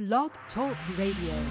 Blog Talk Radio.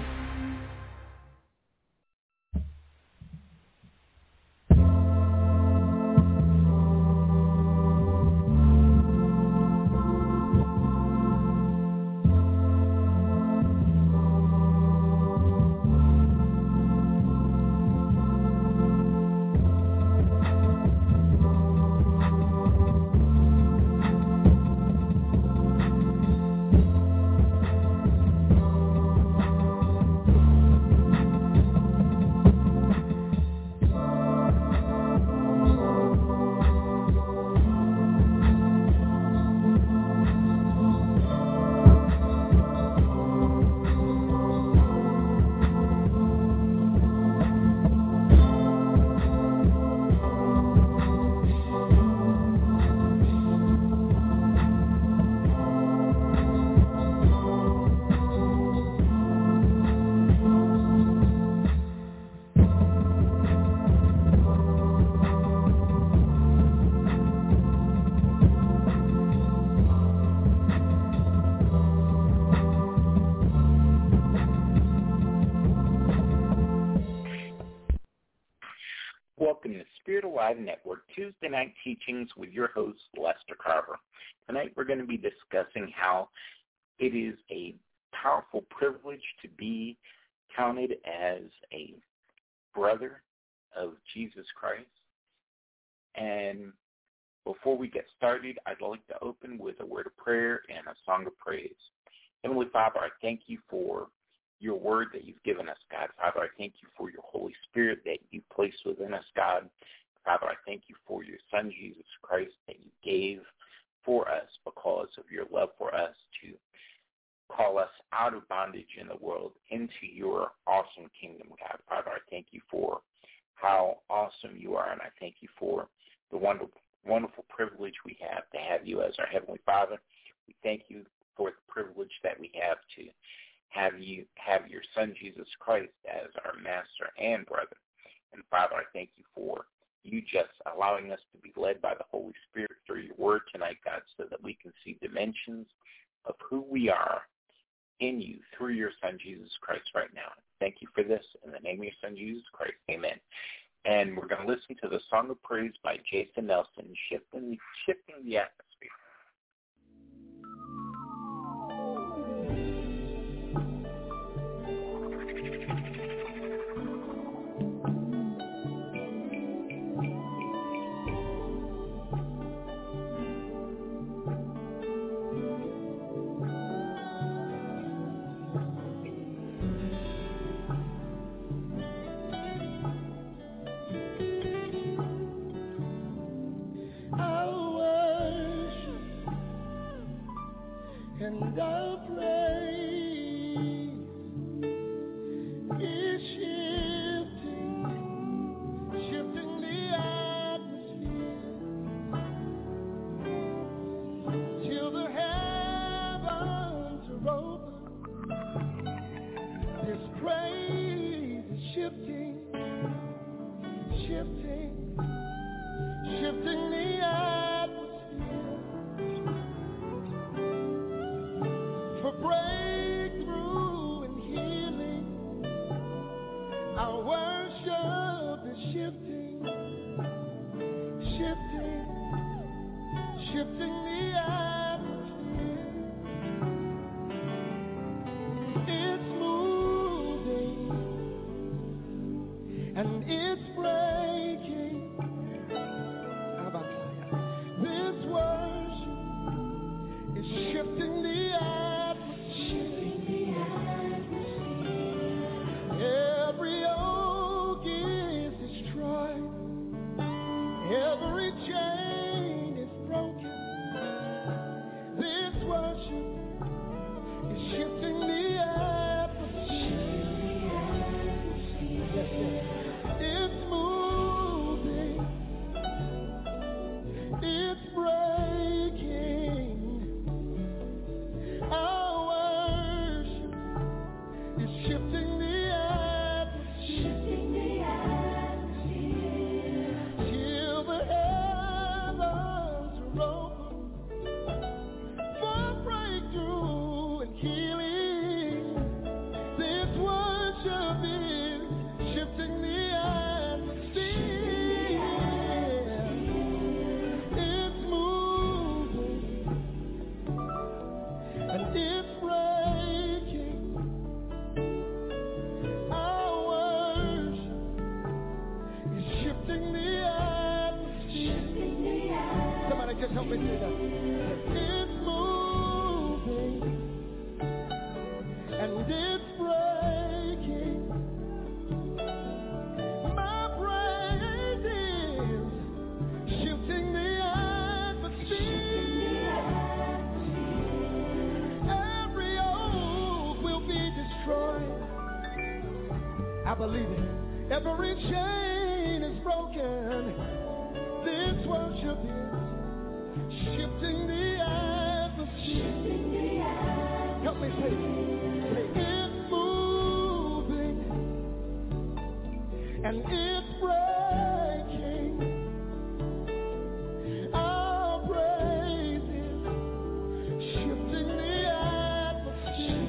Welcome to Spirit Alive Network Tuesday Night Teachings with your host, Lester Carver. Tonight we're going to be discussing how it is a powerful privilege to be counted as a brother of Jesus Christ. And before we get started, I'd like to open with a word of prayer and a song of praise. Heavenly Father, I thank you for your word that you've given us, God. Father, I thank you for your Holy Spirit that you placed within us, God. Father, I thank you for your Son, Jesus Christ, that you gave for us because of your love for us to call us out of bondage in the world into your awesome kingdom, God. Father, I thank you for how awesome you are, and I thank you for the wonderful privilege we have to have you as our Heavenly Father. We thank you for the privilege that we have to have your Son, Jesus Christ, as our master and brother. And Father, I thank you for you just allowing us to be led by the Holy Spirit through your word tonight, God, so that we can see dimensions of who we are in you through your Son, Jesus Christ, right now. Thank you for this. In the name of your Son, Jesus Christ, amen. And we're going to listen to the Song of Praise by Jason Nelson, Shifting the Atmosphere. And our praise is shifting the atmosphere till the heavens are open. This praise is shifting the atmosphere for breakthrough and healing. Our worship is shifting the atmosphere. It's moving and it's breaking. How about that? This worship is shifting the every yoke is destroyed, every chain is broken. This worship is shifting the atmosphere. Yes. It's help me say that. It's moving and it's breaking. My praise is shifting the atmosphere. Every old will be destroyed. I believe it. Every chain is broken. This worship is shifting the atmosphere. Help me say it's moving and it's breaking. Our praise is shifting the atmosphere.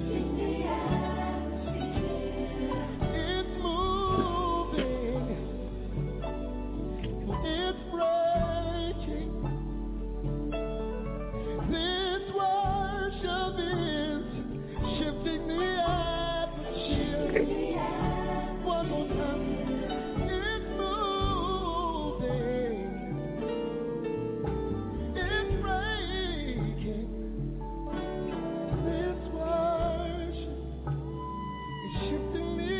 It's moving and it's breaking. This worship is shifting the atmosphere. One more time. It's moving. It's breaking. This worship is shifting the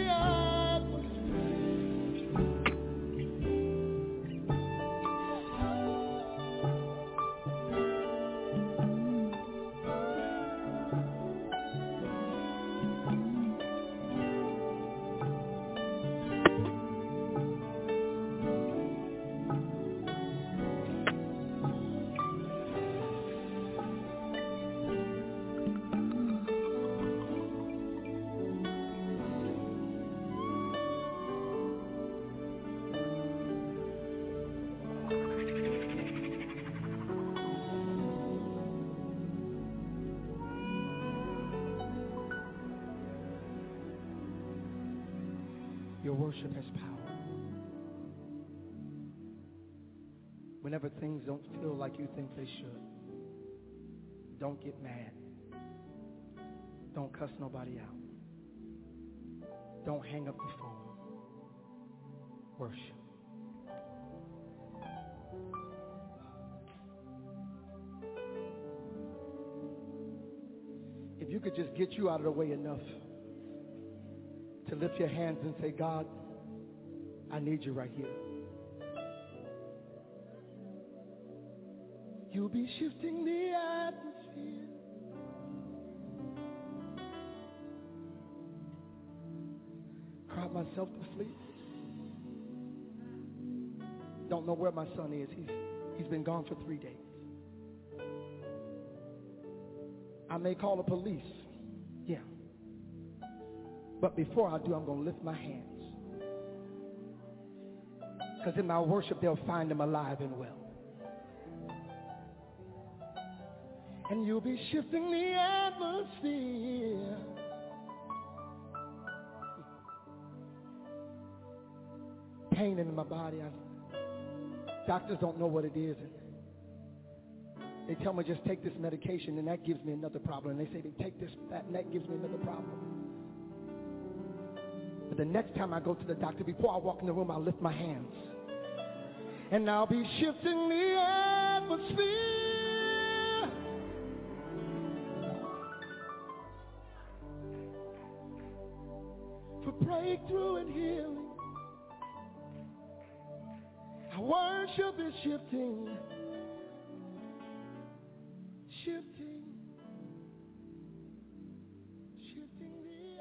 Your worship has power. Whenever things don't feel like you think they should, don't get mad. Don't cuss nobody out. Don't hang up the phone. Worship. If you could just get you out of the way enough to lift your hands and say, God, I need you right here. You'll be shifting the atmosphere. Cried myself to sleep. Don't know where my son is. He's been gone for 3 days. I may call the police. Yeah. But before I do, I'm going to lift my hands. Because in my worship, they'll find him alive and well. And you'll be shifting the atmosphere. Pain in my body. Doctors don't know what it is. And they tell me just take this medication and that gives me another problem. And they say they take this, that, and that gives me another problem. But the next time I go to the doctor, before I walk in the room, I'll lift my hands. And I'll be shifting the atmosphere. For breakthrough and healing. Our worship is shifting. Shifting. Shifting the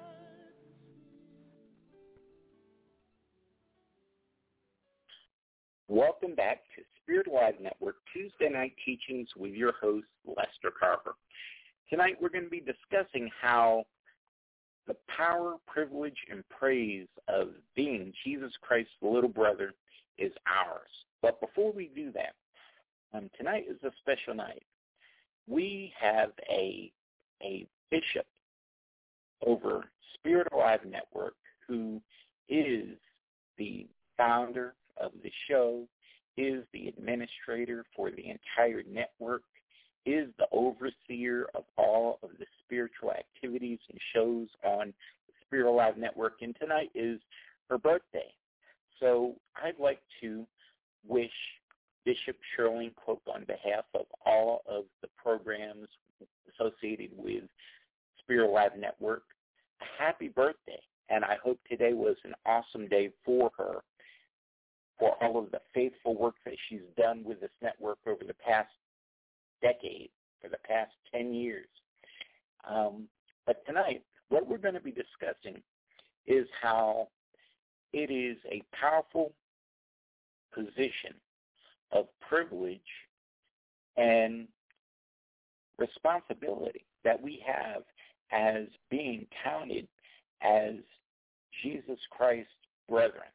Welcome back to Spirit Live Network Tuesday Night Teachings with your host, Lester Carver. Tonight we're going to be discussing how the power, privilege, and praise of being Jesus Christ's little brother is ours. But before we do that, tonight is a special night. We have a bishop over Spirit Alive Network who is the founder of the show, is the administrator for the entire network, is the overseer of all of the spiritual activities and shows on the Spirit Alive Network, and tonight is her birthday. So I'd like to wish Bishop Shirley Cook, on behalf of all of the programs associated with Spirit Alive Network, a happy birthday. And I hope today was an awesome day for her, for all of the faithful work that she's done with this network over the past decade, for the past 10 years. But tonight, what we're going to be discussing is how it is a powerful position of privilege and responsibility that we have as being counted as Jesus Christ's brethren.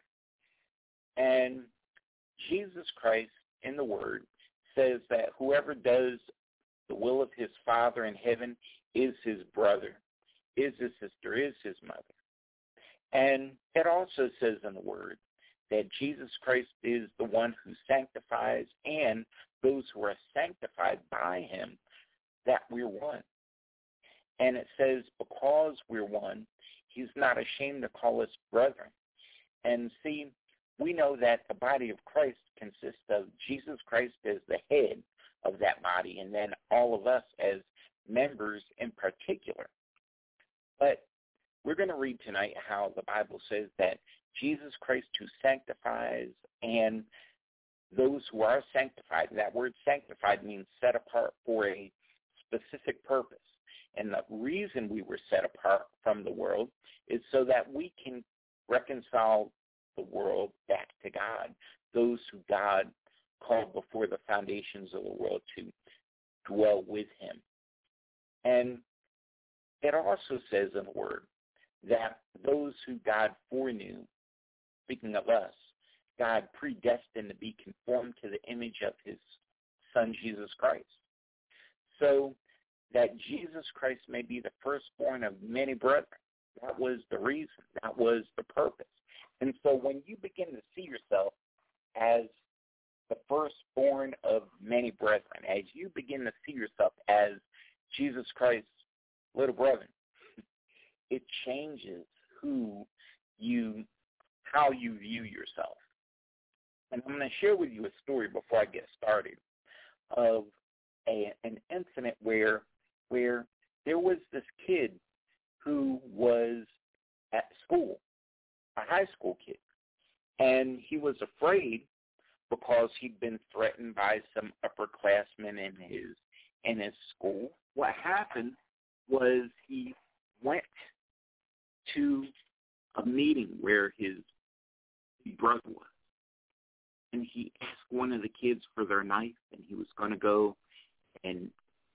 And Jesus Christ in the Word says that whoever does the will of his Father in heaven is his brother, is his sister, is his mother. And it also says in the Word that Jesus Christ is the one who sanctifies, and those who are sanctified by him, that we're one. And it says because we're one, he's not ashamed to call us brethren. And see, we know that the body of Christ consists of Jesus Christ as the head of that body, and then all of us as members in particular. But we're going to read tonight how the Bible says that Jesus Christ who sanctifies and those who are sanctified, that word sanctified means set apart for a specific purpose. And the reason we were set apart from the world is so that we can reconcile the world back to God, those who God called before the foundations of the world to dwell with him. And it also says in the Word that those who God foreknew, speaking of us, God predestined to be conformed to the image of his Son, Jesus Christ. So that Jesus Christ may be the firstborn of many brethren. That was the reason. That was the purpose. And so when you begin to see yourself as the firstborn of many brethren, as you begin to see yourself as Jesus Christ's little brother, it changes how you view yourself. And I'm going to share with you a story before I get started of an incident where there was this kid who was at school, a high school kid, and he was afraid because he'd been threatened by some upperclassmen in his school. What happened was he went to a meeting where his brother was, and he asked one of the kids for their knife, and he was going to go and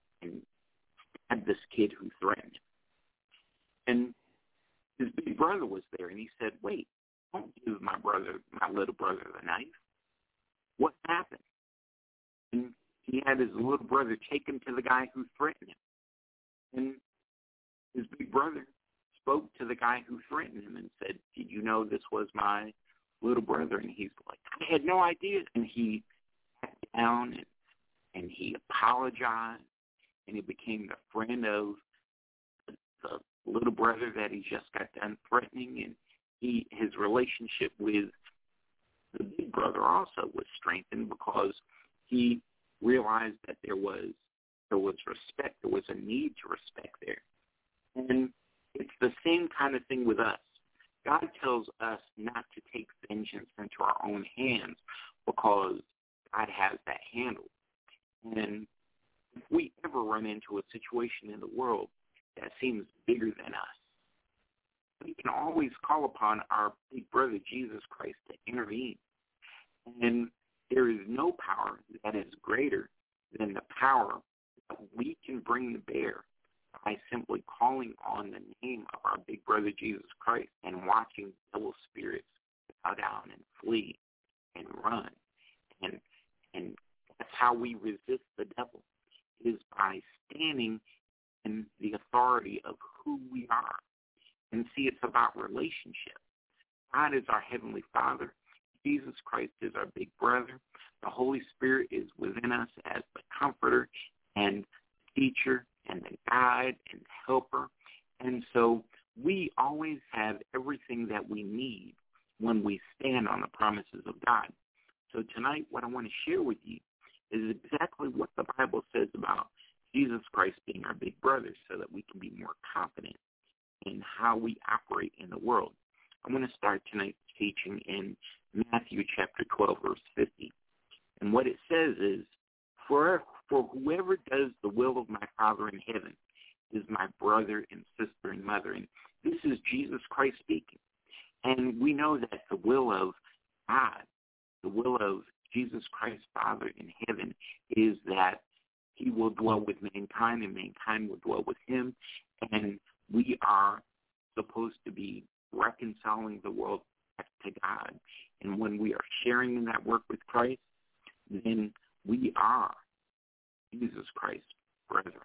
stab this kid who threatened him. And his big brother was there, and he said, "Wait, don't give my little brother the knife. What happened?" And he had his little brother take him to the guy who threatened him. And his big brother spoke to the guy who threatened him and said, "Did you know this was my little brother?" And he's like, "I had no idea." And he sat down and he apologized, and he became the friend of the little brother that he just got done threatening. And his relationship with the big brother also was strengthened because he realized that there was respect, there was a need to respect there. And it's the same kind of thing with us. God tells us not to take vengeance into our own hands because God has that handled. And if we ever run into a situation in the world that seems bigger than us, we can always call upon our big brother Jesus Christ to intervene. And there is no power that is greater than the power that we can bring to bear by simply calling on the name of our big brother Jesus Christ and watching devil spirits bow down and flee and run. And that's how we resist the devil, is by standing in the authority of who we are. And see, it's about relationship. God is our Heavenly Father. Jesus Christ is our big brother. The Holy Spirit is within us as the comforter and teacher and the guide and helper. And so we always have everything that we need when we stand on the promises of God. So tonight, what I want to share with you is exactly what the Bible says about Jesus Christ being our big brother so that we can be more confident in how we operate in the world. I'm going to start tonight's teaching in Matthew chapter 12, verse 50. And what it says is, For whoever does the will of my Father in heaven is my brother and sister and mother. And this is Jesus Christ speaking. And we know that the will of God, the will of Jesus Christ, Father in heaven, is that he will dwell with mankind and mankind will dwell with him. And we are supposed to be reconciling the world back to God. And when we are sharing in that work with Christ, then we are Jesus Christ's brethren.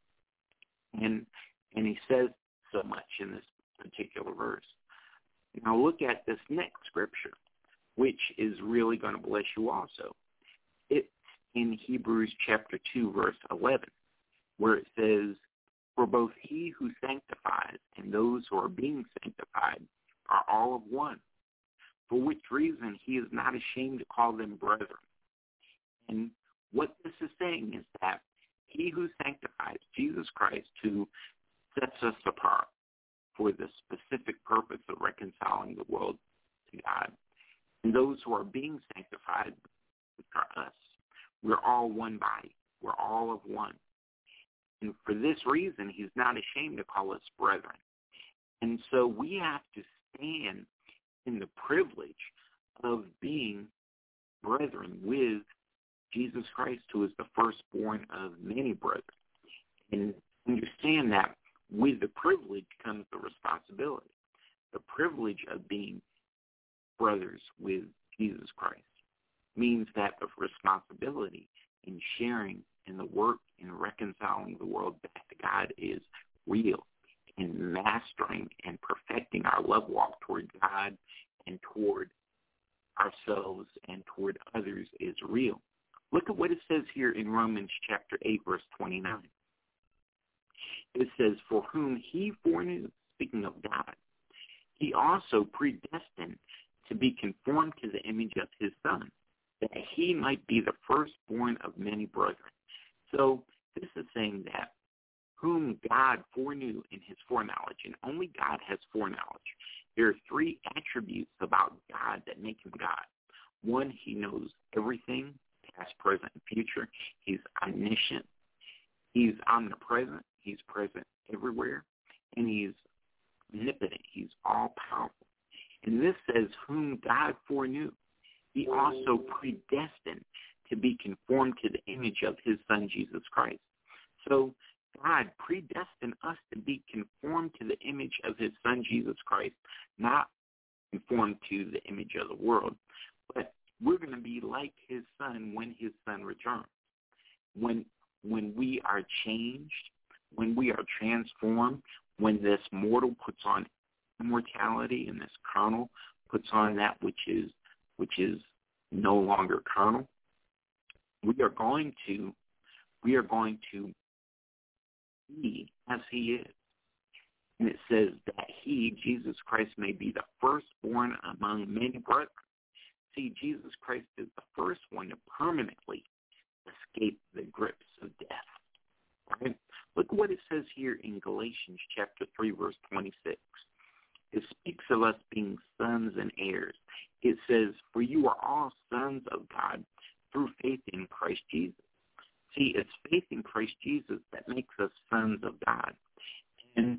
And he says so much in this particular verse. Now look at this next scripture, which is really going to bless you also. It's in Hebrews chapter 2, verse 11, where it says, For both he who sanctifies and those who are being sanctified are all of one, for which reason he is not ashamed to call them brethren. And what this is saying is that he who sanctifies, Jesus Christ, who sets us apart for the specific purpose of reconciling the world to God, and those who are being sanctified, which are us, we're all one body. We're all of one. And for this reason, he's not ashamed to call us brethren. And so we have to stand in the privilege of being brethren with Jesus Christ, who is the firstborn of many brethren. And understand that with the privilege comes the responsibility. The privilege of being brothers with Jesus Christ means that the responsibility in sharing in the work in reconciling the world back to God is real. And mastering and perfecting our love walk toward God and toward ourselves and toward others is real. Look at what it says here in Romans chapter 8, verse 29. It says, For whom he foreknew, speaking of God, he also predestined to be conformed to the image of his Son, that he might be the firstborn of many brethren. So this is saying that whom God foreknew in his foreknowledge, and only God has foreknowledge. There are three attributes about God that make him God. One, he knows everything, past, present, and future. He's omniscient. He's omnipresent. He's present everywhere. And he's omnipotent. He's all-powerful. And this says, whom God foreknew, he also predestined to be conformed to the image of his Son, Jesus Christ. So God predestined us to be conformed to the image of his Son, Jesus Christ, not conformed to the image of the world, but we're going to be like his Son when his Son returns. When we are changed, when we are transformed, when this mortal puts on immortality and this carnal puts on that which is no longer carnal, we are going to be as he is. And it says that he, Jesus Christ, may be the firstborn among many brethren. See, Jesus Christ is the first one to permanently escape the grips of death. Right? Look what it says here in Galatians chapter 3, verse 26. It speaks of us being sons and heirs. It says, for you are all sons of God through faith in Christ Jesus. See, it's faith in Christ Jesus that makes us sons of God. And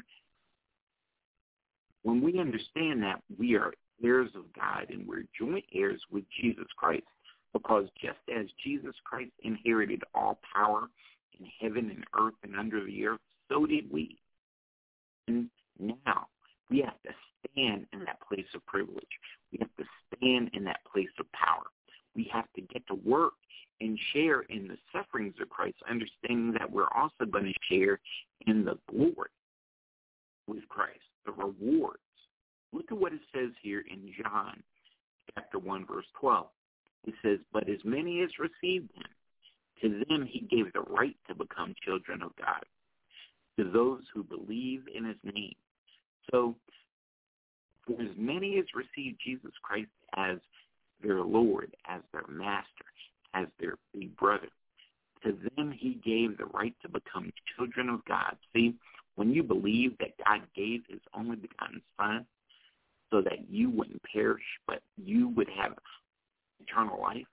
when we understand that we are heirs of God and we're joint heirs with Jesus Christ, because just as Jesus Christ inherited all power in heaven and earth and under the earth, so did we. And now we have to stand in that place of privilege. We have to stand in that place of power. We have to get to work and share in the sufferings of Christ, understanding that we're also going to share in the glory with Christ, the rewards. Look at what it says here in John chapter 1, verse 12. It says, but as many as received him, to them he gave the right to become children of God, to those who believe in his name. So for as many as received Jesus Christ as their Lord, as their master, as their big brother. To them he gave the right to become children of God. See, when you believe that God gave his only begotten Son so that you wouldn't perish, but you would have eternal life,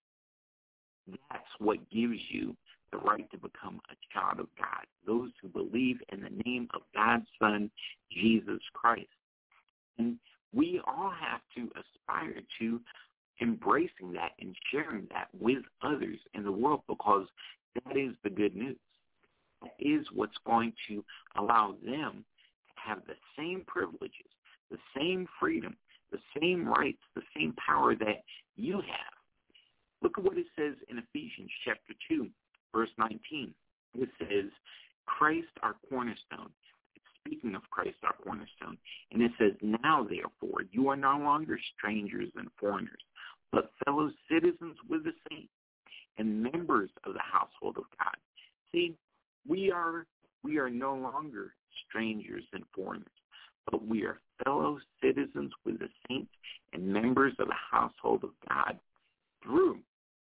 that's what gives you the right to become a child of God. Those who believe in the name of God's Son, Jesus Christ. And we all have to aspire to embracing that and sharing that with others in the world, because that is the good news. That is what's going to allow them to have the same privileges, the same freedom, the same rights, the same power that you have. Look at what it says in Ephesians chapter 2, verse 19. It says, Christ our cornerstone. It's speaking of Christ our cornerstone. And it says, now therefore, you are no longer strangers and foreigners, but fellow citizens with the saints and members of the household of God. See, we are no longer strangers and foreigners, but we are fellow citizens with the saints and members of the household of God through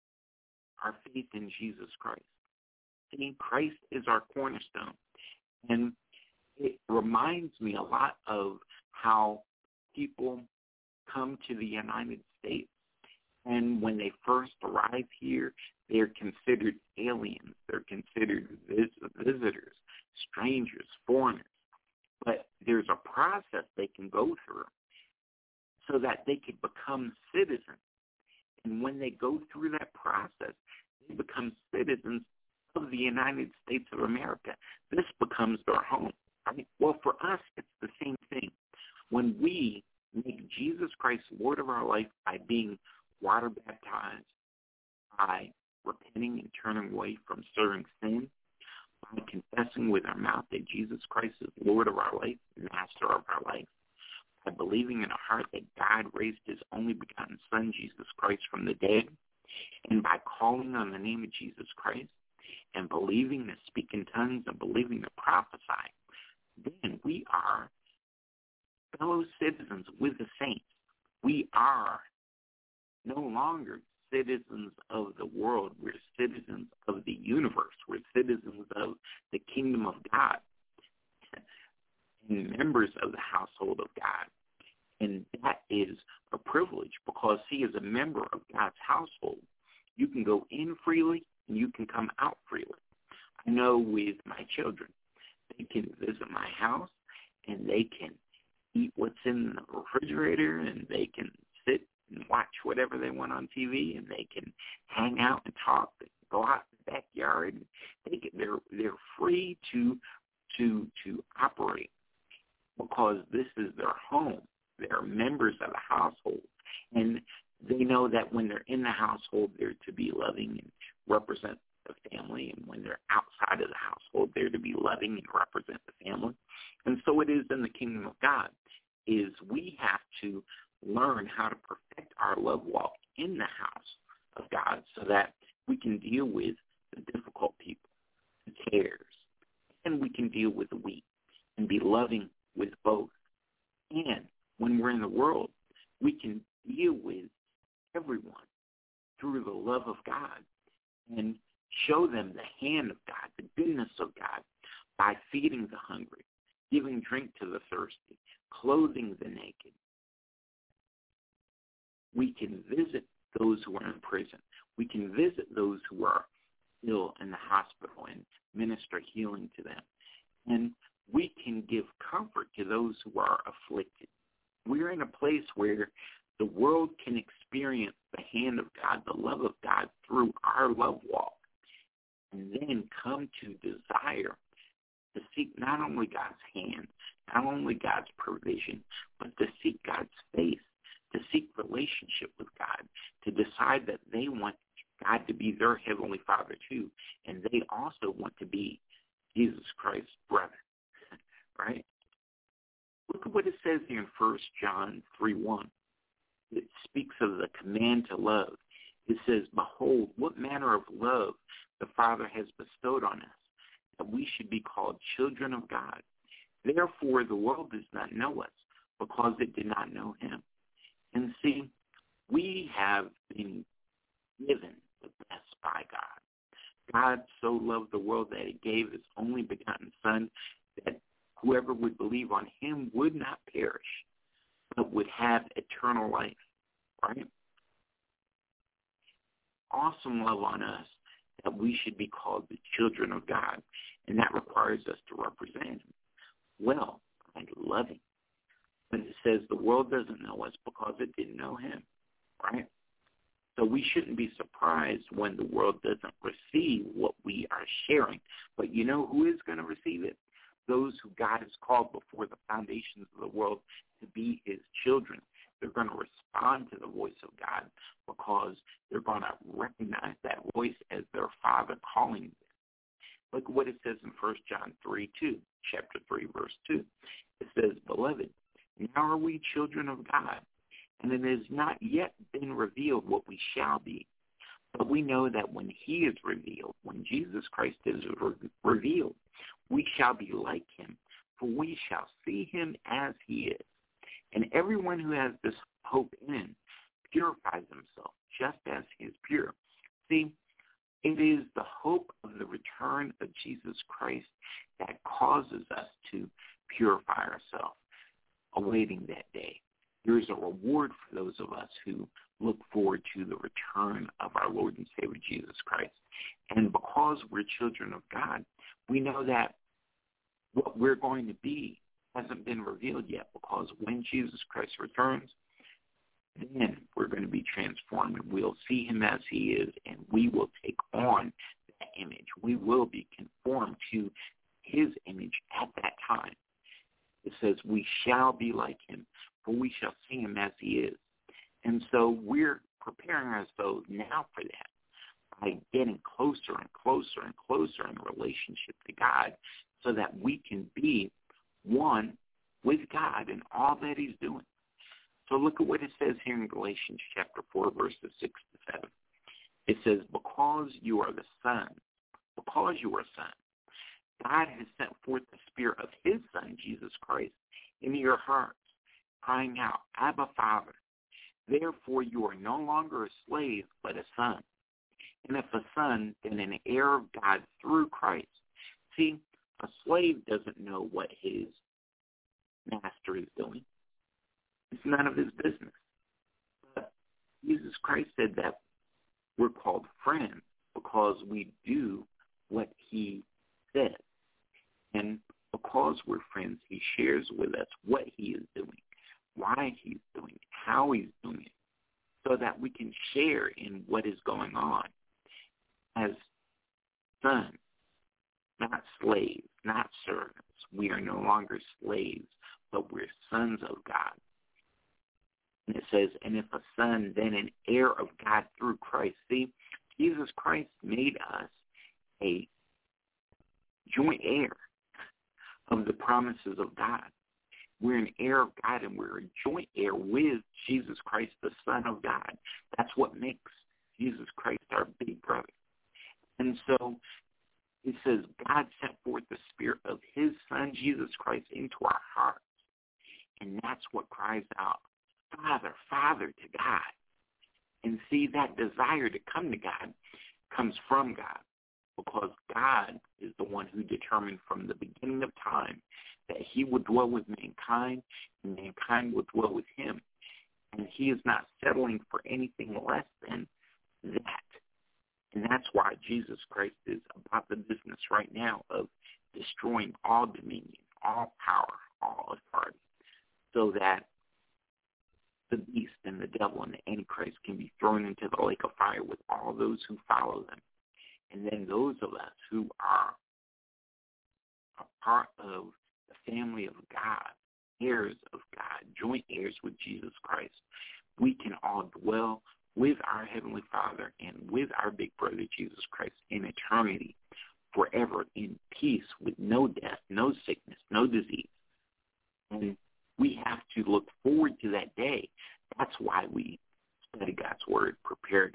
our faith in Jesus Christ. See, Christ is our cornerstone. And it reminds me a lot of how people come to the United States. And when they first arrive here, they're considered aliens. They're considered visitors, strangers, foreigners. But there's a process they can go through so that they can become citizens. And when they go through that process, they become citizens of the United States of America. This becomes their home. Right? Well, for us, it's the same thing. When we make Jesus Christ Lord of our life by being water baptized, by repenting and turning away from serving sin, by confessing with our mouth that Jesus Christ is Lord of our life, Master of our life, by believing in our heart that God raised his only begotten Son, Jesus Christ, from the dead, and by calling on the name of Jesus Christ, and believing to speak in tongues and believing to prophesy, then we are fellow citizens with the saints. We are no longer citizens of the world. We're citizens of the universe. We're citizens of the kingdom of God and members of the household of God. And that is a privilege because, see, as a member of God's household, you can go in freely and you can come out freely. I know with my children, they can visit my house and they can eat what's in the refrigerator and they can sit and watch whatever they want on TV and they can hang out and talk and go out in the backyard. They're free to operate because this is their home. They're members of the household, and they know that when they're in the household, they're to be loving and represent the family, and when they're outside of the household, they're to be loving and represent the family. And so it is in the kingdom of God, is we have to learn how to perfect our love walk in the house of God so that we can deal with the difficult people, the cares, and we can deal with the weak and be loving with both. And when we're in the world, we can deal with everyone through the love of God and show them the hand of God, the goodness of God, by feeding the hungry, giving drink to the thirsty, clothing the naked. We can visit those who are in prison. We can visit those who are ill in the hospital and minister healing to them. And we can give comfort to those who are afflicted. We're in a place where the world can experience the hand of God, the love of God through our love walk, and then come to desire to seek not only God's hand, not only God's provision, but to seek God's face, to seek relationship with God, to decide that they want God to be their Heavenly Father too, and they also want to be Jesus Christ's brother, right? Look at what it says here in 1 John 3:1. It speaks of the command to love. It says, behold, what manner of love the Father has bestowed on us, that we should be called children of God. Therefore, the world does not know us, because it did not know him. And see, We have been given the best by God. God so loved the world that he gave his only begotten Son, that whoever would believe on him would not perish, but would have eternal life, right? Awesome love on us that we should be called the children of God, and that requires us to represent him well and loving. But it says the world doesn't know us because it didn't know him, right? So we shouldn't be surprised when the world doesn't receive what we are sharing. But you know who is going to receive it? Those who God has called before the foundations of the world to be his children. They're going to respond to the voice of God because they're going to recognize that voice as their Father calling them. Look at what it says in 1 John 3:2, chapter 3, verse 2. It says, Beloved, now are we children of God, and it has not yet been revealed what we shall be. But we know that when he is revealed, when Jesus Christ is revealed, we shall be like him, for we shall see him as he is. And everyone who has this hope in him purifies himself, just as he is pure. See, it is the hope of the return of Jesus Christ that causes us to purify ourselves, awaiting that day. There is a reward for those of us who look forward to the return of our Lord and Savior Jesus Christ. And because we're children of God, we know that what we're going to be hasn't been revealed yet, because when Jesus Christ returns, then we're going to be transformed. We'll see him as he is, and we will take on that image. We will be conformed to his image at that time. It says we shall be like him, for we shall see him as he is. And so we're preparing ourselves now for that by getting closer and closer and closer in relationship to God, so that we can be one with God in all that he's doing. So look at what it says here in Galatians chapter 4, verses 6 to 7. It says, because you are son, God has sent forth the Spirit of his Son, Jesus Christ, into your hearts, crying out, Abba, Father. Therefore you are no longer a slave, but a son. And if a son, then an heir of God through Christ. See, a slave doesn't know what his master is doing. It's none of his business. But Jesus Christ said that we're called friends because we do what he says. And because we're friends, he shares with us what he is doing, why he's doing it, how he's doing it, so that we can share in what is going on as sons, not slaves, not servants. We are no longer slaves, but we're sons of God. And it says, and if a son, then an heir of God through Christ. See, Jesus Christ made us a joint heir of the promises of God. We're an heir of God, and we're a joint heir with Jesus Christ, the Son of God. That's what makes Jesus Christ our big brother. And so it says God sent forth the Spirit of his Son, Jesus Christ, into our hearts. And that's what cries out, Father, Father to God. And see, that desire to come to God comes from God, because God is the one who determined from the beginning of time that he would dwell with mankind, and mankind would dwell with him. And he is not settling for anything less than that. And that's why Jesus Christ is about the business right now of destroying all dominion, all power, all authority, so that the beast and the devil and the Antichrist can be thrown into the lake of fire with all those who follow them. And then those of us who are a part of the family of God, heirs of God, joint heirs with Jesus Christ, we can all dwell with our Heavenly Father and with our big brother Jesus Christ in eternity, forever in peace, with no death, no sickness, no disease. And we have to look forward to that day. That's why we study God's Word, prepare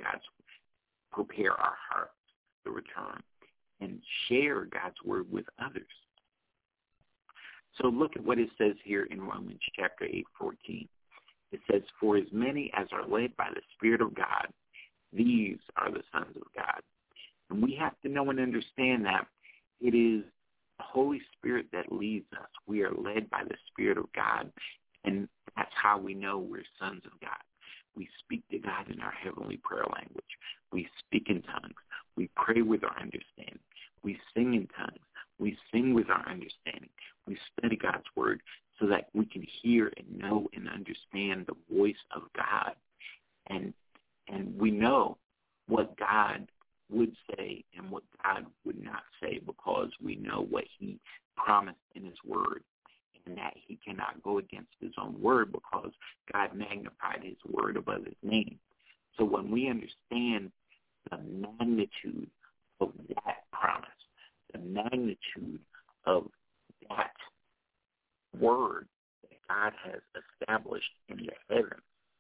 our hearts to return, and share God's Word with others. So look at what it says here in Romans chapter 8:14. It says, for as many as are led by the Spirit of God, these are the sons of God. And we have to know and understand that it is the Holy Spirit that leads us. We are led by the Spirit of God, and that's how we know we're sons of God. We speak to God in our heavenly prayer language. We speak in tongues. We pray with our understanding. We sing in tongues. We sing with our understanding. We study God's word so that we can hear and know and understand the voice of God. And we know what God would say and what God would not say, because we know what he promised in his word, and that he cannot go against his own word, because God magnified his word above his name. So when we understand the magnitude of that promise, the magnitude of that word that God has established in the heavens,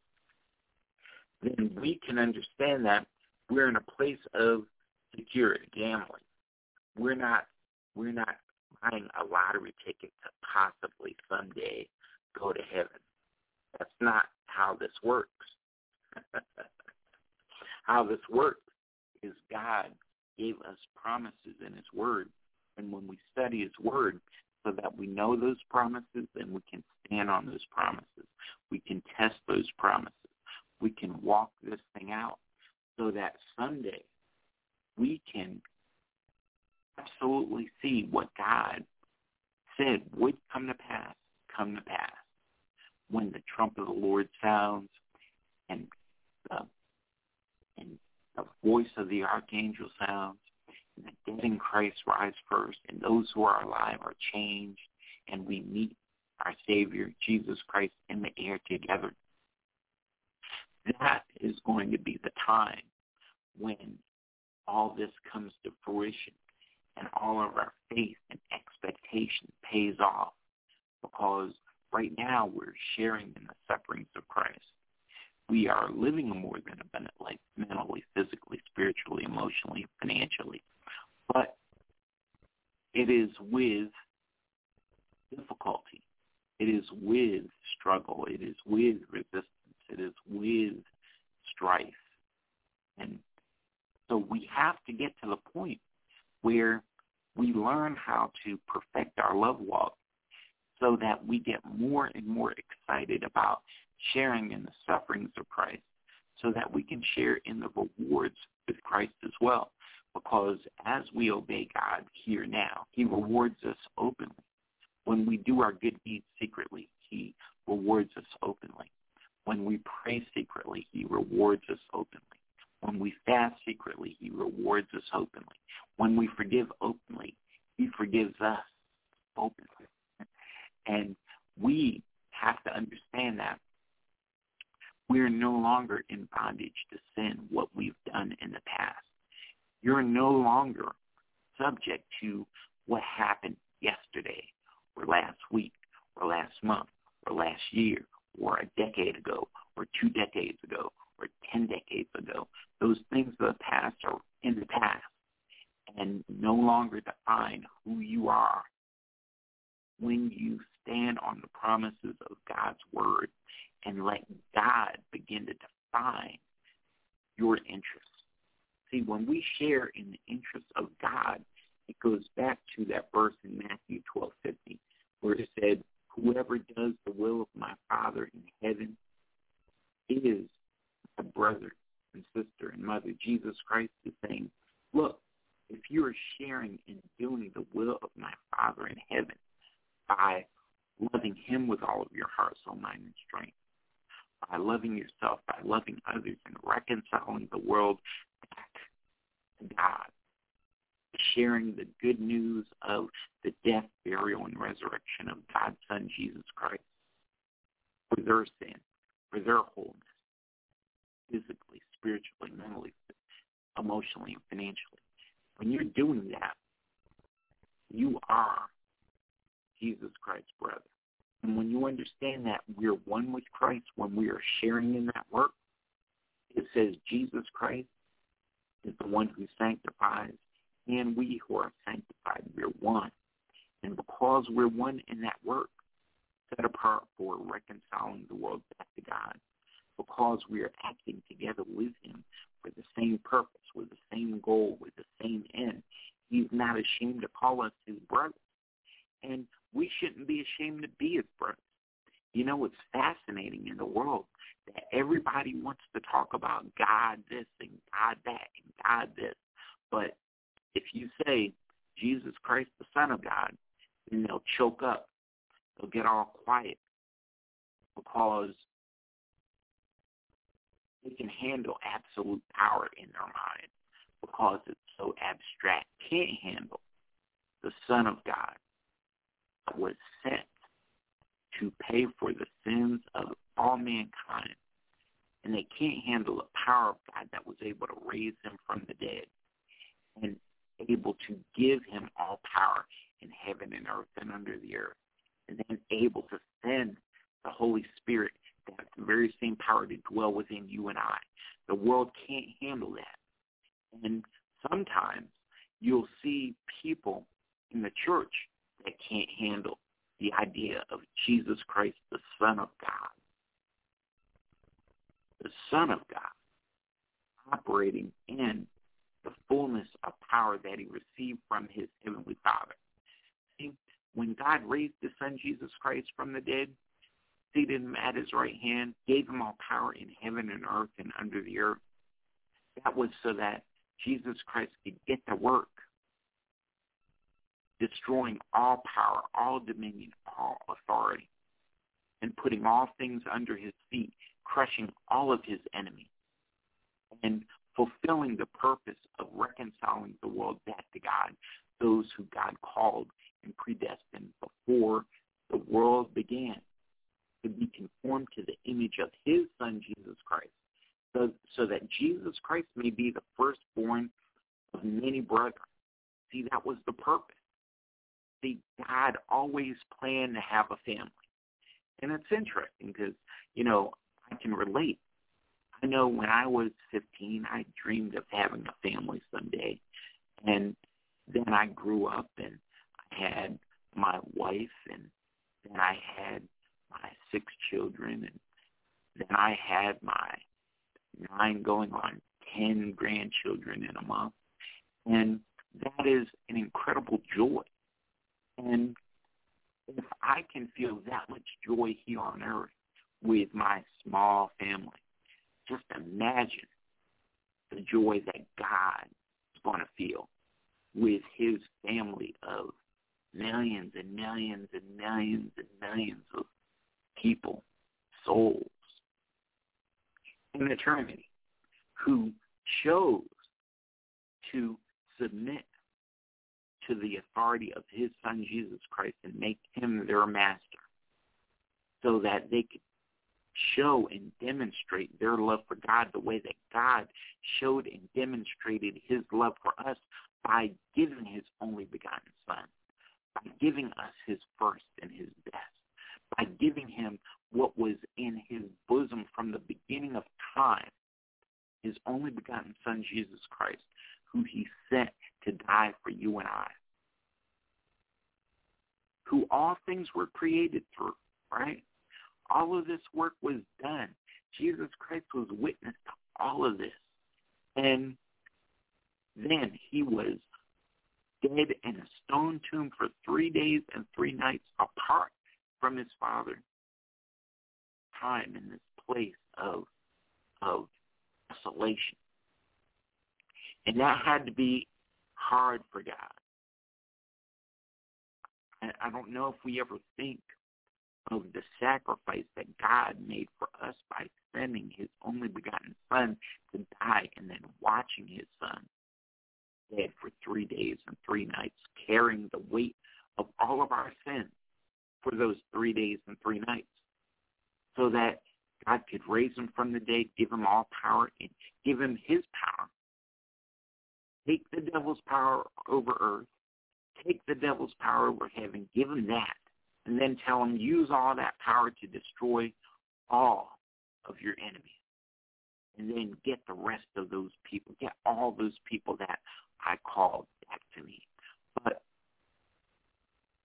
then we can understand that we're in a place of security, gambling. We're not buying a lottery ticket to possibly someday go to heaven. That's not how this works. How this works is God gave us promises in his word, and when we study his word so that we know those promises, then we can stand on those promises. We can test those promises. We can walk this thing out so that someday we can absolutely see what God said would come to pass, when the trump of the Lord sounds and the voice of the archangel sounds, and the dead in Christ rise first, and those who are alive are changed, and we meet our Savior, Jesus Christ, in the air together. That is going to be the time when all this comes to fruition and all of our faith and expectation pays off, because right now we're sharing in the sufferings of Christ. We are living a more than abundant life, mentally, physically, spiritually, emotionally, financially. But it is with difficulty. It is with struggle. It is with resistance. It is with strife. And so we have to get to the point where we learn how to perfect our love walk so that we get more and more excited about sharing in the sufferings of Christ, so that we can share in the rewards with Christ as well. Because as we obey God here now, he rewards us openly. When we do our good deeds secretly, he rewards us openly. When we pray secretly, he rewards us openly. When we fast secretly, he rewards us openly. When we forgive openly, he forgives us openly. And we have to understand that we're no longer in bondage to sin, what we've done in the past. You're no longer subject to what happened yesterday or last week or last month or last year or a decade ago or 2 decades ago or 10 decades ago. Those things of the past are in the past and no longer define who you are. When you stand on the promises of God's word and let God begin to define your interests. See, when we share in the interests of God, it goes back to that verse in Matthew 12:50, where it said, whoever does the will of my Father in heaven is my brother and sister and mother. Jesus Christ is saying, look, if you are sharing in doing the will of my Father in heaven by loving him with all of your heart, soul, mind, and strength, by loving yourself, by loving others, and reconciling the world back to God, sharing the good news of the death, burial, and resurrection of God's Son, Jesus Christ, for their sin, for their wholeness, physically, spiritually, mentally, emotionally, and financially. When you're doing that, you are Jesus Christ's brother. And when you understand that we're one with Christ, when we are sharing in that work, it says Jesus Christ is the one who sanctifies, and we who are sanctified, we're one. And because we're one in that work, set apart for reconciling the world back to God, because we are acting together with him for the same purpose, with the same goal, with the same end. He's not ashamed to call us his brothers. And we shouldn't be ashamed to be his brothers. You know, it's fascinating in the world that everybody wants to talk about God this and God that and God this. But if you say Jesus Christ, the Son of God, then they'll choke up. They'll get all quiet because they can handle absolute power in their mind because it's so abstract. Can't handle the Son of God that was sent to pay for the sins of all mankind. And they can't handle the power of God that was able to raise him from the dead and able to give him all power in heaven and earth and under the earth, and then able to send the Holy Spirit, that very same power to dwell within you and I. The world can't handle that. And sometimes you'll see people in the church that can't handle the idea of Jesus Christ, the Son of God. The Son of God, operating in the fullness of power that he received from his heavenly Father. See, when God raised his Son, Jesus Christ, from the dead, seated him at his right hand, gave him all power in heaven and earth and under the earth, that was so that Jesus Christ could get to work, destroying all power, all dominion, all authority, and putting all things under his feet, crushing all of his enemies, and fulfilling the purpose of reconciling the world back to God, those who God called and predestined before the world began to be conformed to the image of his Son, Jesus Christ, so that Jesus Christ may be the firstborn of many brethren. See, that was the purpose. See, God always planned to have a family. And it's interesting because, you know, I can relate. I know when I was 15, I dreamed of having a family someday. And then I grew up and I had my wife, and then I had my 6 children, and then I had my 9 going on 10 grandchildren in a month. And that is an incredible joy. And if I can feel that much joy here on earth with my small family, just imagine the joy that God is going to feel with his family of millions and millions and millions and millions of people, souls in eternity who chose to submit to the authority of his Son, Jesus Christ, and make him their master so that they could show and demonstrate their love for God the way that God showed and demonstrated his love for us by giving his only begotten Son, by giving us his first and his best, by giving him what was in his bosom from the beginning of time, his only begotten Son, Jesus Christ, who he sent to die for you and I, who all things were created through, right? All of this work was done. Jesus Christ was witness to all of this. And then he was dead in a stone tomb for 3 days and 3 nights apart from his Father. Time in this place of isolation. And that had to be hard for God. I don't know if we ever think of the sacrifice that God made for us by sending his only begotten Son to die and then watching his Son dead for 3 days and 3 nights, carrying the weight of all of our sins for those 3 days and 3 nights, so that God could raise him from the dead, give him all power, and give him his power. Take the devil's power over earth, take the devil's power over heaven, give him that, and then tell him, use all that power to destroy all of your enemies. And then get the rest of those people, get all those people that I called back to me. But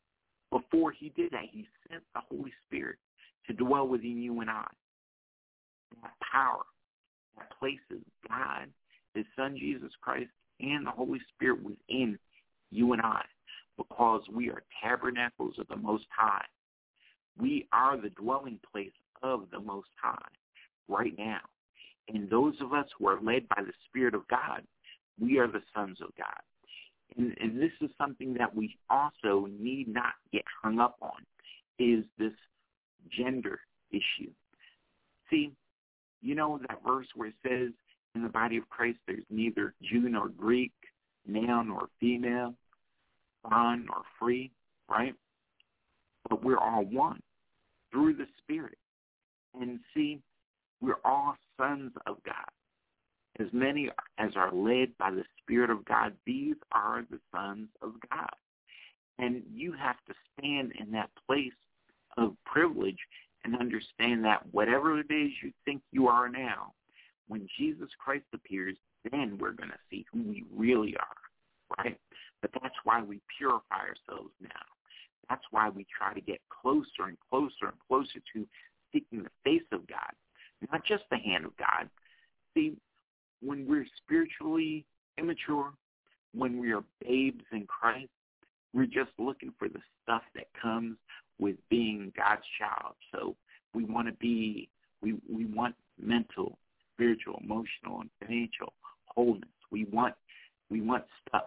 before he did that, he sent the Holy Spirit to dwell within you and I. That power, that places God, his Son Jesus Christ, and the Holy Spirit within you and I, because we are tabernacles of the Most High. We are the dwelling place of the Most High right now. And those of us who are led by the Spirit of God, we are the sons of God. And this is something that we also need not get hung up on, is this gender issue. See, you know that verse where it says in the body of Christ there's neither Jew nor Greek, male nor female, bond nor free, right? But we're all one through the Spirit. And see, we're all sons of God. As many as are led by the Spirit of God, these are the sons of God. And you have to stand in that place of privilege and understand that whatever it is you think you are now, when Jesus Christ appears, then we're going to see who we really are, right? But that's why we purify ourselves now. That's why we try to get closer and closer and closer to seeking the face of God, not just the hand of God. See, when we're spiritually immature, when we are babes in Christ, we're just looking for the stuff that comes with being God's child. So we want to be, we want mental, spiritual, emotional, and financial wholeness. We want stuff.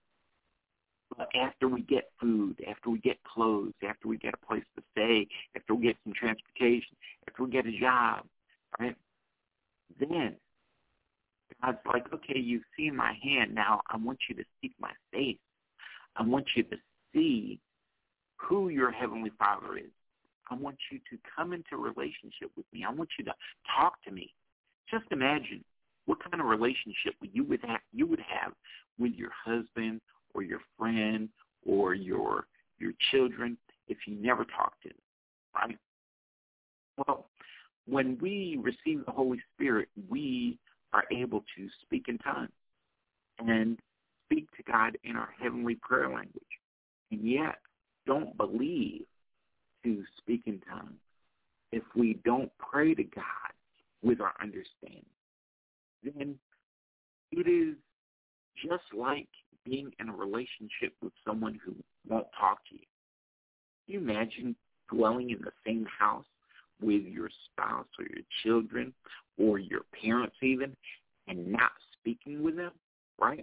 But after we get food, after we get clothes, after we get a place to stay, after we get some transportation, after we get a job, right? Then God's like, okay, you've seen my hand. Now I want you to seek my face. I want you to see who your Heavenly Father is. I want you to come into relationship with me. I want you to talk to me. Just imagine what kind of relationship you would have with your husband or your friend or your children if you never talked to them, right? Well, when we receive the Holy Spirit, we are able to speak in tongues and speak to God in our heavenly prayer language. And yet, don't believe to speak in tongues if we don't pray to God with our understanding. Then it is just like being in a relationship with someone who won't talk to you. Can you imagine dwelling in the same house with your spouse or your children or your parents even and not speaking with them, right?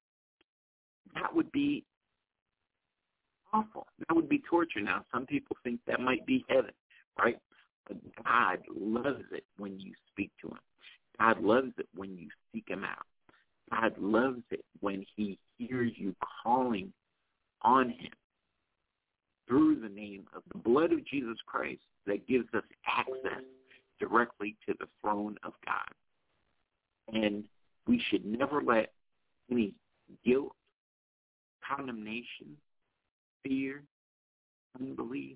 That would be awful. That would be torture. Now, some people think that might be heaven, right? But God loves it when you speak to him. God loves it when you seek him out. God loves it when he hears you calling on him through the name of the blood of Jesus Christ that gives us access directly to the throne of God. And we should never let any guilt, condemnation, fear, unbelief,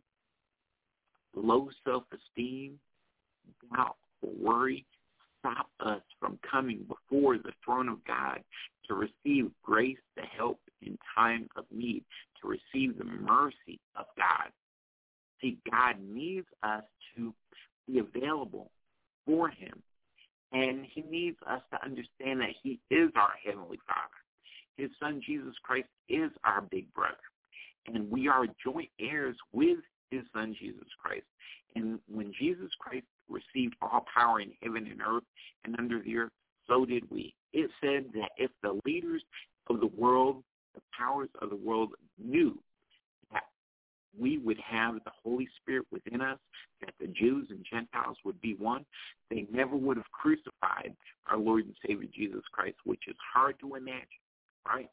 low self-esteem, doubt, or worry stop us from coming before the throne of God to receive grace to help in time of need, to receive the mercy of God. See, God needs us to be available for him, and he needs us to understand that he is our Heavenly Father. His Son, Jesus Christ, is our big brother, and we are joint heirs with his Son, Jesus Christ. And when Jesus Christ received all power in heaven and earth and under the earth, so did we. It said that if the leaders of the world, the powers of the world knew that we would have the Holy Spirit within us, that the Jews and Gentiles would be one, they never would have crucified our Lord and Savior Jesus Christ, which is hard to imagine, right?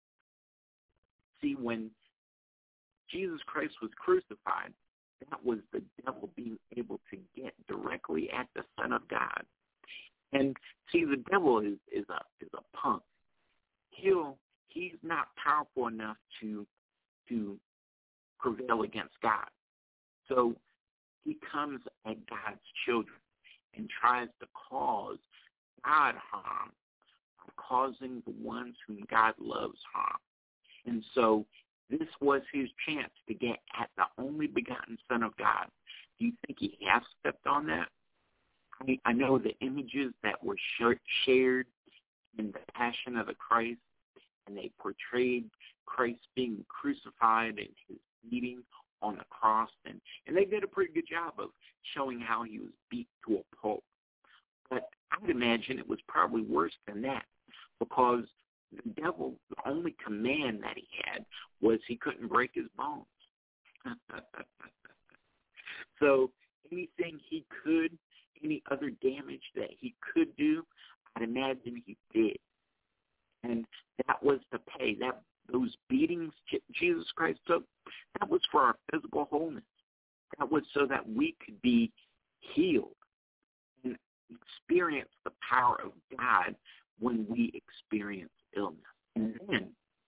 See, when Jesus Christ was crucified, that was the devil being able to get directly at the Son of God. And see, the devil is a punk. He's not powerful enough to prevail against God. So he comes at God's children and tries to cause God harm by causing the ones whom God loves harm. And so This was his chance to get at the only begotten Son of God. Do you think he half stepped on that? I know the images that were shared in the Passion of the Christ, and they portrayed Christ being crucified and his beating on the cross, and they did a pretty good job of showing how he was beat to a pulp. But I would imagine it was probably worse than that, because the devil, the only command that he had was he couldn't break his bones. So anything he could, any other damage that he could do, I'd imagine he did. And that was to pay. Those beatings Jesus Christ took, that was for our physical wholeness. That was so that we could be healed and experience the power of God when we experience illness. And then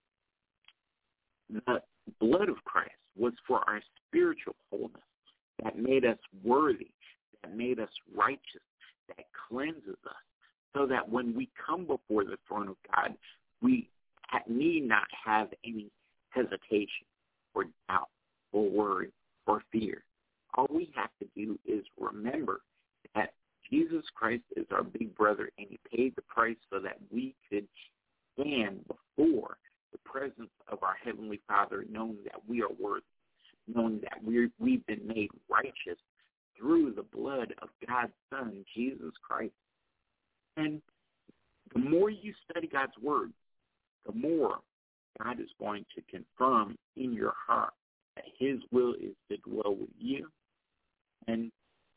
the blood of Christ was for our spiritual wholeness, that made us worthy, that made us righteous, that cleanses us, so that when we come before the throne of God, we need not have any hesitation or doubt or worry or fear. All we have to do is remember that Jesus Christ is our big brother, and he paid the price so that we could stand before the presence of our Heavenly Father, knowing that we are worthy, knowing that we've been made righteous through the blood of God's Son, Jesus Christ. And the more you study God's Word, the more God is going to confirm in your heart that his will is to dwell with you, and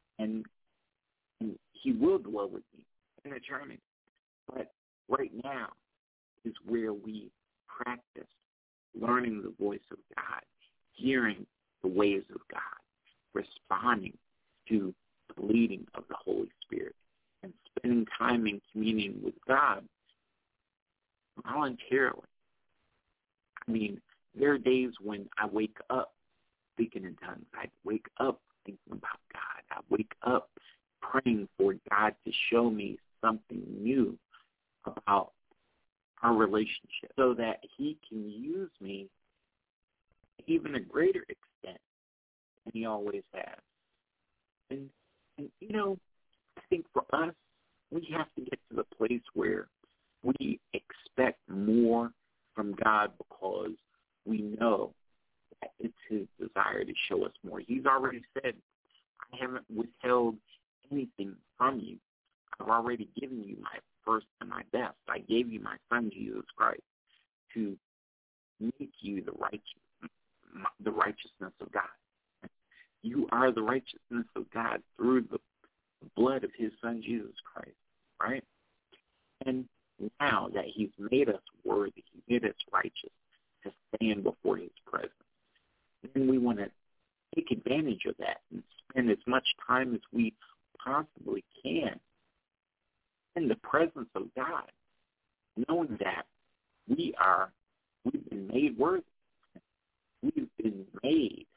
he will dwell with you in eternity. But right now is where we practice learning the voice of God, hearing the ways of God, responding to the leading of the Holy Spirit, and spending time in communion with God voluntarily. I mean, there are days when I wake up speaking in tongues. I wake up thinking about God. I wake up praying for God to show me something new about our relationship so that he can use me to even a greater extent than he always has. And you know, I think for us, we have to get to the place where we expect more from God, because we know that it's his desire to show us more. He's already said, I haven't withheld anything from you. I've already given you my first and my best. I gave you my Son, Jesus Christ, to make you the righteousness of God. You are the righteousness of God through the blood of his Son, Jesus Christ, right? And now that he's made us worthy, he made us righteous to stand before his presence, then we want to take advantage of that and spend as much time as we possibly can in the presence of God, knowing that we've been made worthy. We've been made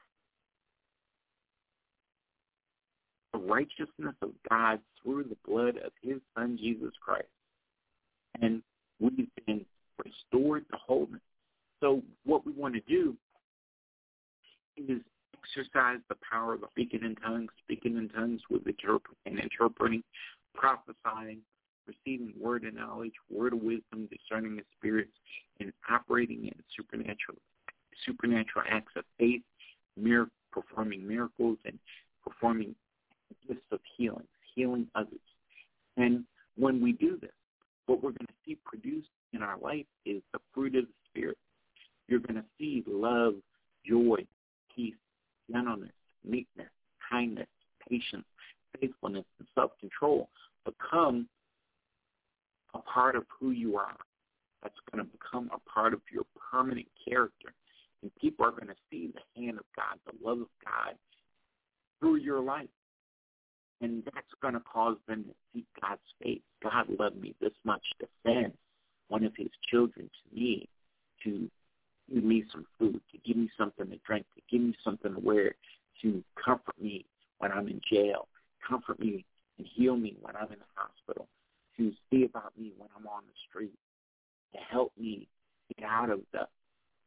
the righteousness of God through the blood of his Son, Jesus Christ. And we've been restored to wholeness. So what we want to do is exercise the power of speaking in tongues with interpreting, prophesying, receiving word of knowledge, word of wisdom, discerning the spirits, and operating in supernatural acts of faith, performing miracles, and performing gifts of healing others. And when we do this, what we're going to see produced in our life is the fruit of the Spirit. You're going to see love, joy, peace, gentleness, meekness, kindness, patience, faithfulness, and self-control become a part of who you are. That's going to become a part of your permanent character. And people are going to see the hand of God, the love of God through your life. And that's going to cause them to seek God's face. God loved me this much to send one of his children to me to give me some food, to give me something to drink, to give me something to wear, to comfort me when I'm in jail, comfort me and heal me when I'm in the hospital, to see about me when I'm on the street, to help me get out of the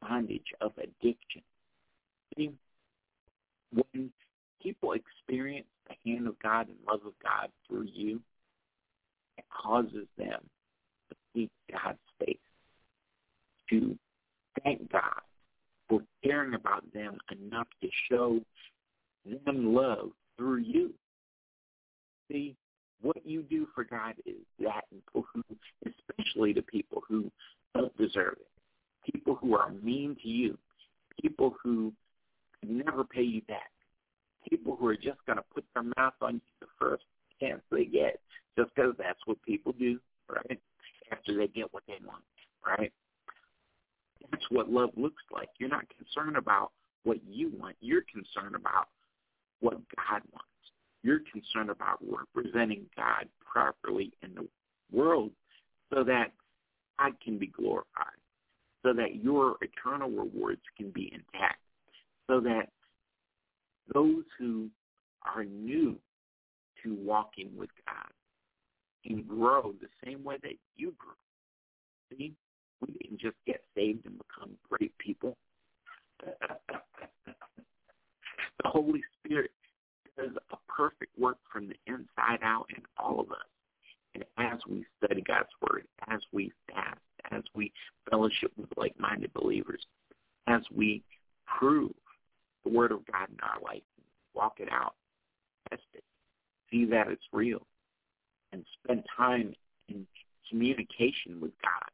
bondage of addiction. See, when people experience the hand of God and love of God through you, it causes them to seek God's face, to thank God for caring about them enough to show them love through you. See, what you do for God is that, especially to people who don't deserve it, people who are mean to you, people who never pay you back, people who are just going to put their mouth on you the first chance they get, just because that's what people do, right, after they get what they want, right? That's what love looks like. You're not concerned about what you want. You're concerned about what God wants. You're concerned about representing God properly in the world so that God can be glorified, so that your eternal rewards can be intact, so that those who are new to walking with God can grow the same way that you grew. See, we didn't just get saved and become great people. The Holy Spirit does a perfect work from the inside out in all of us. And as we study God's Word, as we fast, as we fellowship with like-minded believers, as we prove the Word of God in our life, walk it out, test it, see that it's real, and spend time in communication with God,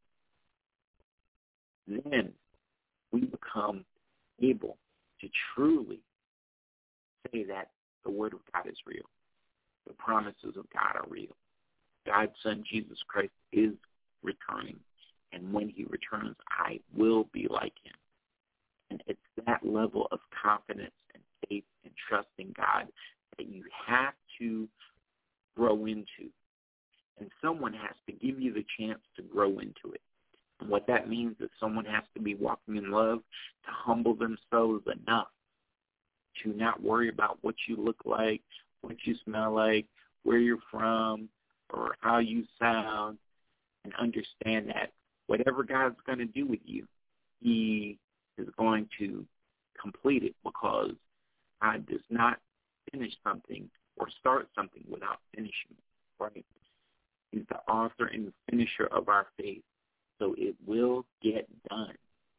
then we become able to truly say that the Word of God is real. The promises of God are real. God's Son, Jesus Christ, is returning. And when he returns, I will be like him. And it's that level of confidence and faith and trust in God that you have to grow into. And someone has to give you the chance to grow into it. And what that means is someone has to be walking in love to humble themselves enough to not worry about what you look like, what you smell like, where you're from, or how you sound, and understand that whatever God's going to do with you, he is going to complete it, because God does not finish something or start something without finishing it, right? He's the author and the finisher of our faith, so it will get done.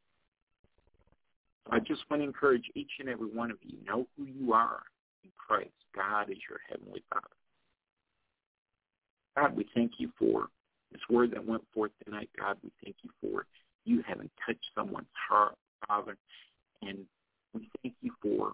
I just want to encourage each and every one of you, know who you are in Christ. God is your Heavenly Father. God, we thank you for this word that went forth tonight. God, we thank you for you having touched someone's heart, Father. And we thank you for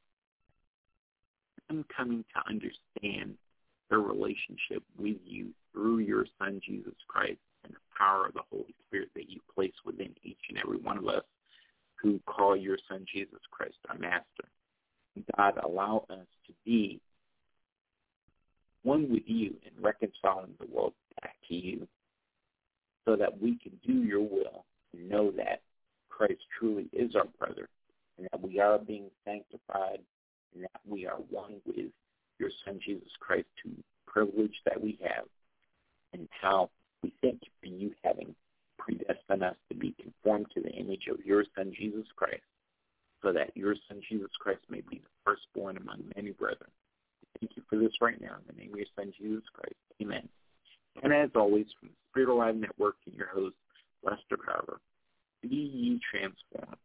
them coming to understand their relationship with you through your Son, Jesus Christ, and the power of the Holy Spirit that you place within each and every one of us who call your Son, Jesus Christ, our Master. God, allow us to be one with you in reconciling the world back to you, so that we can do your will and know that Christ truly is our brother, and that we are being sanctified, and that we are one with your Son, Jesus Christ, to the privilege that we have, and how we thank you for you having predestined us to be conformed to the image of your Son, Jesus Christ, so that your Son, Jesus Christ, may be the firstborn among many brethren. Thank you for this right now in the name of your Son, Jesus Christ. Amen. And as always, from the Spirit Alive Network and your host, Lester Carver, be ye transformed.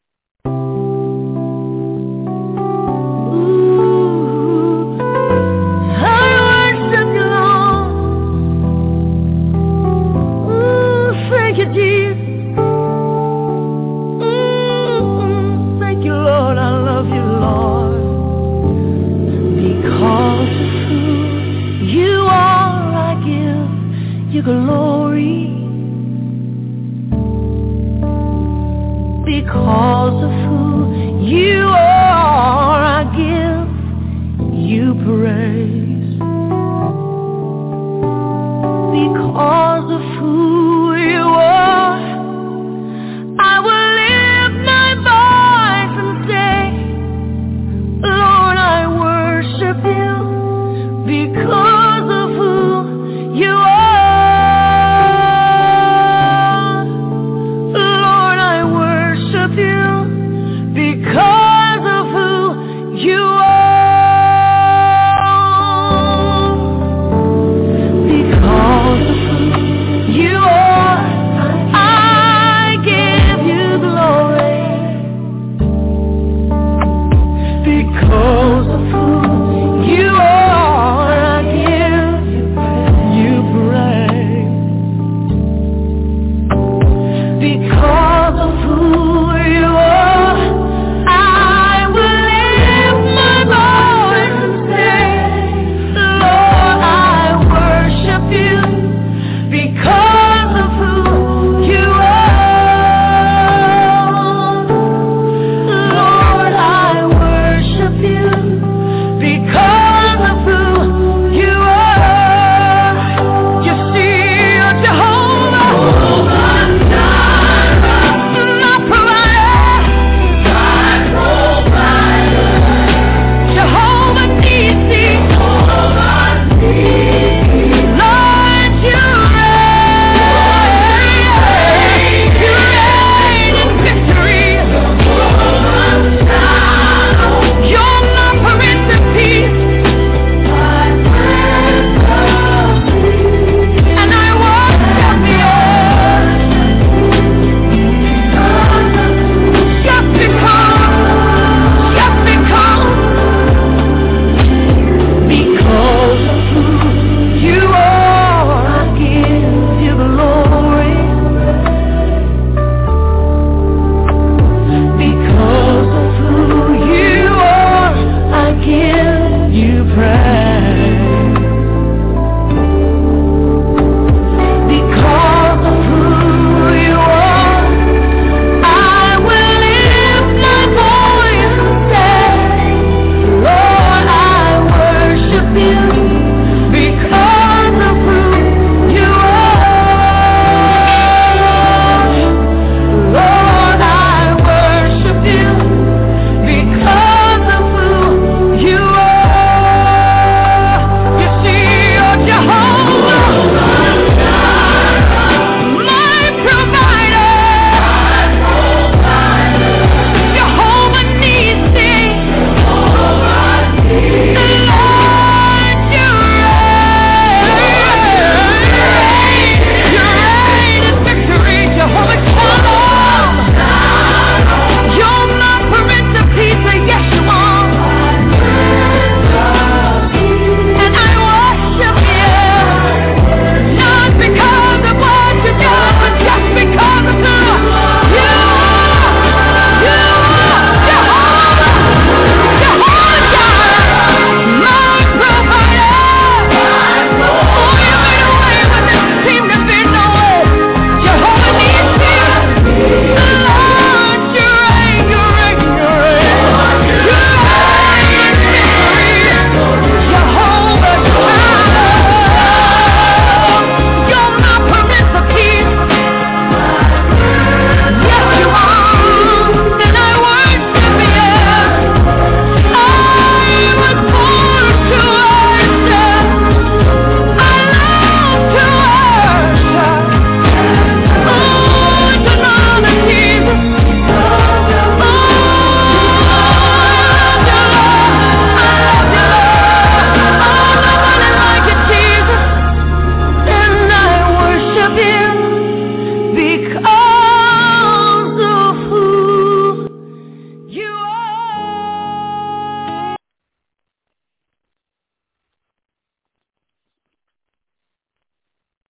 Glory, because of who you are, I give you praise. Because of who you are, I will lift my voice and say, Lord, I worship you because